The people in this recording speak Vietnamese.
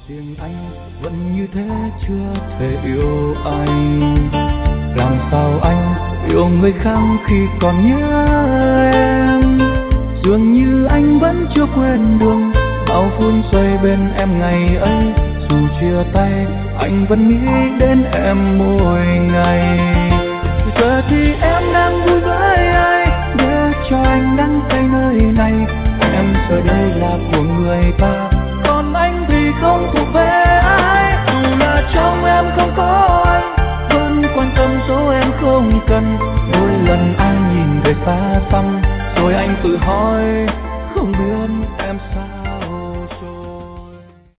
riêng anh vẫn như thế chưa thể yêu anh. Làm sao anh yêu người khác khi còn nhớ em? Dường như anh vẫn chưa quên đường bao phút giây bên em ngày ấy. Dù chia tay anh vẫn nghĩ đến em mỗi ngày. Giờ thì em đang